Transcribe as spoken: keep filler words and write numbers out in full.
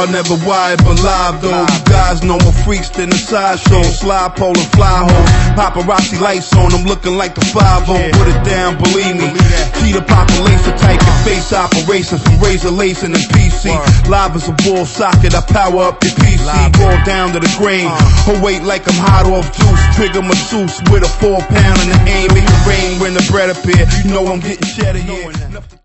star, never wide, but live though. You guys know more freaks than the sideshow. Slide pole and fly hole. Paparazzi lights on, I'm looking like the five oh. Put it down, believe me. Cheetah population type of face operations from razor lacing and P C. Live as a ball socket, I power up the P C. Roll down to the grain. Her weight like I'm hot off juice. Trigger masseuse with a four pound and the aim. Make the rain when the bread appear. You know I'm getting cheddar here.